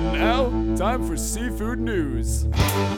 And now, time for seafood news.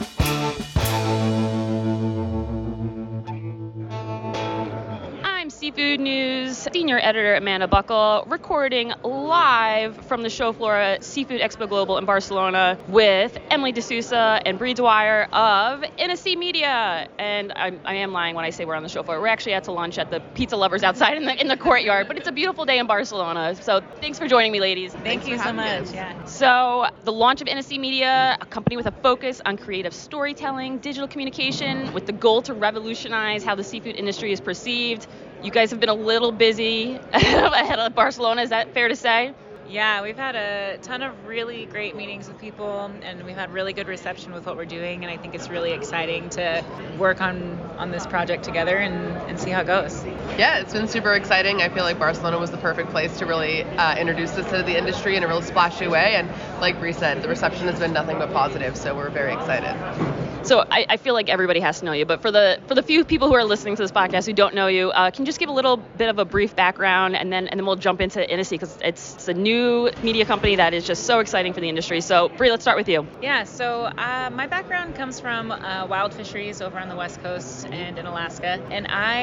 I'm Seafood News Senior Editor Amanda Buckle, recording live from the show floor at Seafood Expo Global in Barcelona with Emily D'Souza and Bree Dwyer of NSC Media. And I am lying when I say we're on the show floor. We're actually out to lunch at the Pizza Lovers outside in the courtyard, but it's a beautiful day in Barcelona. So thanks for joining me, ladies. Thank you so much. Yeah. So the launch of NSC Media, a company with a focus on creative storytelling, digital communication, with the goal to revolutionize how the seafood industry is perceived. You guys have been a little busy ahead of Barcelona, is that fair to say? Yeah, we've had a ton of really great meetings with people, and we've had really good reception with what we're doing, and I think it's really exciting to work on this project together and see how it goes. Yeah, it's been super exciting. I feel like Barcelona was the perfect place to really introduce this to the industry in a real splashy way, and like Bree said, the reception has been nothing but positive, so we're very excited. So I feel like everybody has to know you, but for the few people who are listening to this podcast who don't know you, can you just give a little bit of a brief background, and then we'll jump into NSC, because it's a new media company that is just so exciting for the industry. So Bree, let's start with you. Yeah, so my background comes from wild fisheries over on the West Coast and in Alaska, and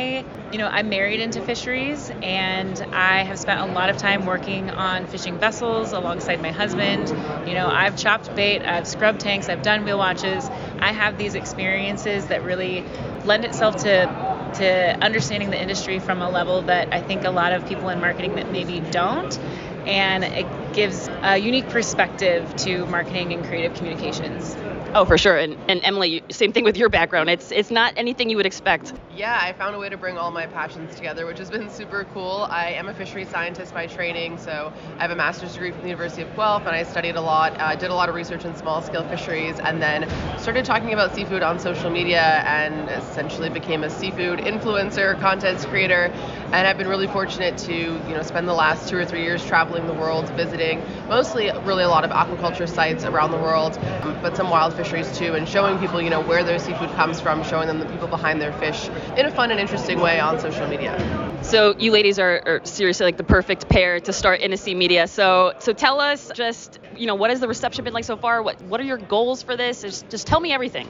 I'm married into fisheries, and I have spent a lot of time working on fishing vessels alongside my husband. I've chopped bait, I've scrubbed tanks, I've done wheel watches. I have these experiences that really lend itself to understanding the industry from a level that I think a lot of people in marketing that maybe don't. And it gives a unique perspective to marketing and creative communications. Oh, for sure. And Emily, same thing with your background. It's not anything you would expect. Yeah, I found a way to bring all my passions together, which has been super cool. I am a fisheries scientist by training, so I have a master's degree from the University of Guelph, and I studied a lot, did a lot of research in small-scale fisheries, and then started talking about seafood on social media, and essentially became a seafood influencer, content creator, and I've been really fortunate to spend the last 2 or 3 years traveling the world, visiting mostly really a lot of aquaculture sites around the world, but some wild fisheries too, and showing people where their seafood comes from, showing them the people behind their fish in a fun and interesting way on social media. So you ladies are seriously like the perfect pair to start NSC Media. So tell us just, what has the reception been like so far? What are your goals for this? Just tell me everything.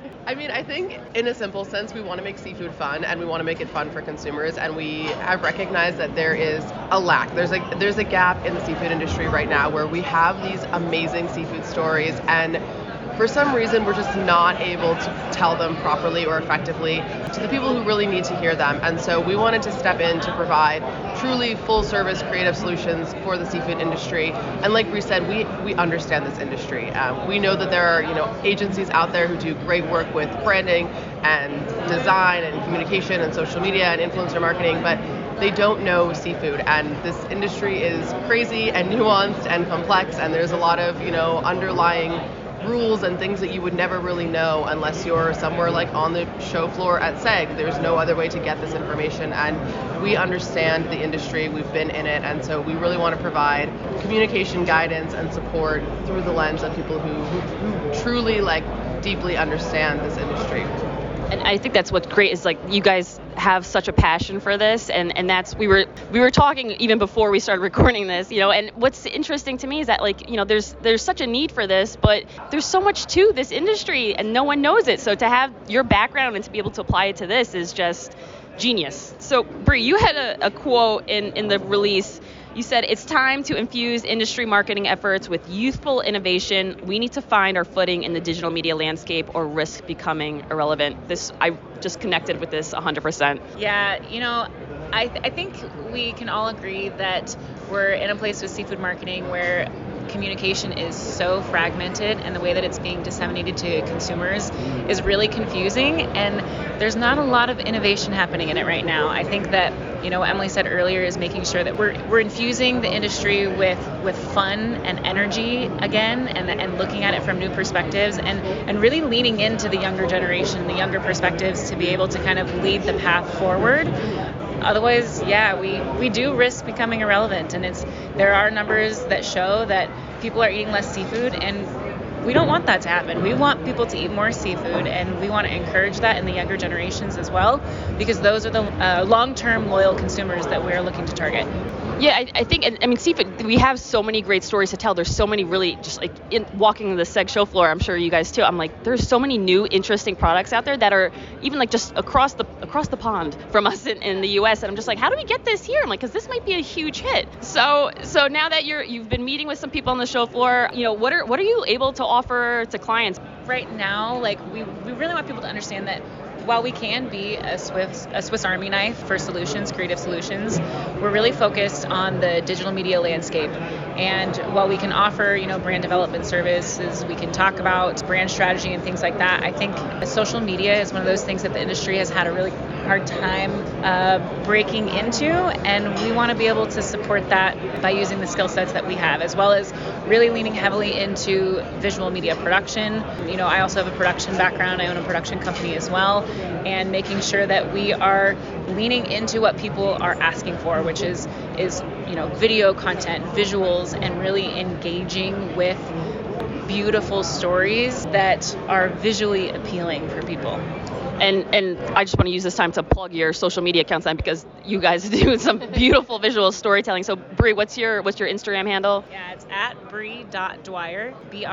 I think in a simple sense, we want to make seafood fun, and we want to make it fun for consumers, and we have recognized that there is a lack. There's a gap in the seafood industry right now where we have these amazing seafood stories, and for some reason, we're just not able to tell them properly or effectively to the people who really need to hear them. And so we wanted to step in to provide truly full-service creative solutions for the seafood industry. And like we said, we understand this industry. We know that there are agencies out there who do great work with branding and design and communication and social media and influencer marketing, but they don't know seafood, and this industry is crazy and nuanced and complex, and there's a lot of underlying rules and things that you would never really know unless you're somewhere like on the show floor at SEG. There's no other way to get this information, and we understand the industry, we've been in it, and so we really want to provide communication guidance and support through the lens of people who truly deeply understand this industry. And I think that's what's great is you guys have such a passion for this, and that's we were talking even before we started recording this, and what's interesting to me is that there's such a need for this, but there's so much to this industry and no one knows it. So to have your background and to be able to apply it to this is just genius. So Bree, you had a quote in the release. You said, "It's time to infuse industry marketing efforts with youthful innovation. We need to find our footing in the digital media landscape or risk becoming irrelevant." I just connected with this 100%. Yeah, I think we can all agree that we're in a place with seafood marketing where communication is so fragmented, and the way that it's being disseminated to consumers is really confusing, and there's not a lot of innovation happening in it right now. I think that what Emily said earlier is making sure that we're infusing the industry with fun and energy again, and looking at it from new perspectives, and really leaning into the younger generation, the younger perspectives, to be able to kind of lead the path forward. Otherwise, we do risk becoming irrelevant, and there are numbers that show that people are eating less seafood, and we don't want that to happen. We want people to eat more seafood, and we want to encourage that in the younger generations as well, because those are the long-term loyal consumers that we're looking to target. Yeah, I think, and I mean, seafood, we have so many great stories to tell. There's so many really, just like walking the SEG show floor, I'm sure you guys too, I'm like, there's so many new interesting products out there that are even like just across the pond from us in the US, and I'm just like, how do we get this here? I'm like, because this might be a huge hit. So now that you've been meeting with some people on the show floor, what are you able to offer to clients? Right now, like we really want people to understand that while we can be a Swiss Army knife for solutions, creative solutions, we're really focused on the digital media landscape. And while we can offer, brand development services, we can talk about brand strategy and things like that, I think social media is one of those things that the industry has had a really hard time breaking into, and we want to be able to support that by using the skill sets that we have, as well as really leaning heavily into visual media production. I also have a production background. I own a production company as well, and making sure that we are leaning into what people are asking for, which is video content, visuals, and really engaging with beautiful stories that are visually appealing for people. And I just want to use this time to plug your social media accounts then, because you guys do some beautiful visual storytelling. So Bree, what's your Instagram handle? Yeah, it's at Bree.Dwyer,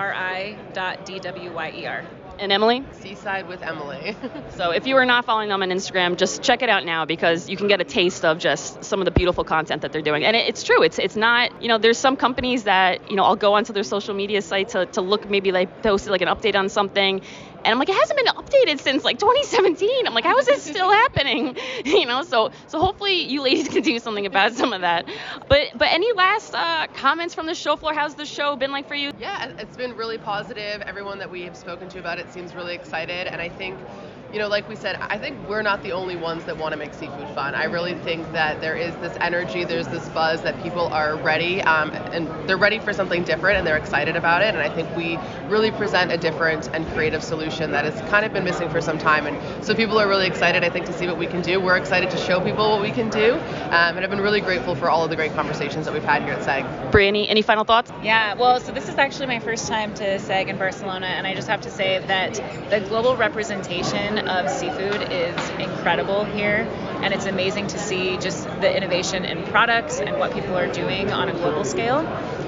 BRI.DWYER. And Emily? Seaside with Emily. So if you are not following them on Instagram, just check it out now, because you can get a taste of just some of the beautiful content that they're doing. And it's true. It's not, there's some companies that, I'll go onto their social media site to look, maybe they posted like an update on something. And I'm like, it hasn't been updated since like 2017. I'm like, how is this still happening? So hopefully you ladies can do something about some of that. But any last comments from the show floor? How's the show been like for you? Yeah, it's been really positive. Everyone that we have spoken to about it seems really excited. And I think, like we said, I think we're not the only ones that want to make seafood fun. I really think that there is this energy, there's this buzz that people are ready, and they're ready for something different, and they're excited about it. And I think we really present a different and creative solution that has kind of been missing for some time. And so people are really excited, I think, to see what we can do. We're excited to show people what we can do. And I've been really grateful for all of the great conversations that we've had here at SEG. Bree, any final thoughts? Yeah, well, so this is actually my first time to SEG in Barcelona, and I just have to say that the global representation of seafood is incredible here, and it's amazing to see just the innovation in products and what people are doing on a global scale.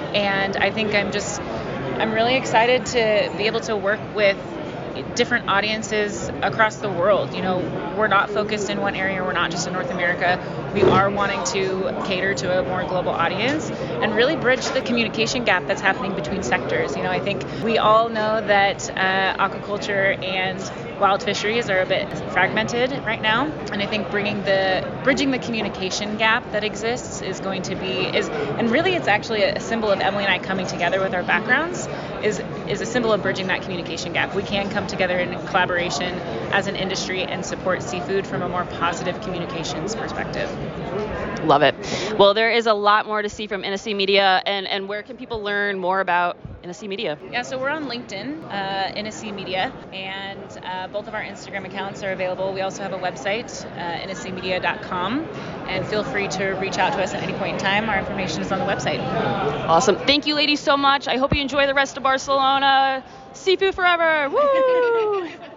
And I think I'm really excited to be able to work with different audiences across the world. We're not focused in one area. We're not just in North America. We are wanting to cater to a more global audience and really bridge the communication gap that's happening between sectors. I think we all know that aquaculture and wild fisheries are a bit fragmented right now, and I think bridging the communication gap that exists is going to be and really it's actually a symbol of Emily and I coming together with our backgrounds is a symbol of bridging that communication gap. We can come together in collaboration as an industry and support seafood from a more positive communications perspective. Love it. Well, there is a lot more to see from NSC Media, and where can people learn more about NSC Media? Yeah, so we're on LinkedIn, NSC Media, and both of our Instagram accounts are available. We also have a website, nscmedia.com, and feel free to reach out to us at any point in time. Our information is on the website. Awesome. Thank you, ladies, so much. I hope you enjoy the rest of Barcelona. Seafood forever. Woo!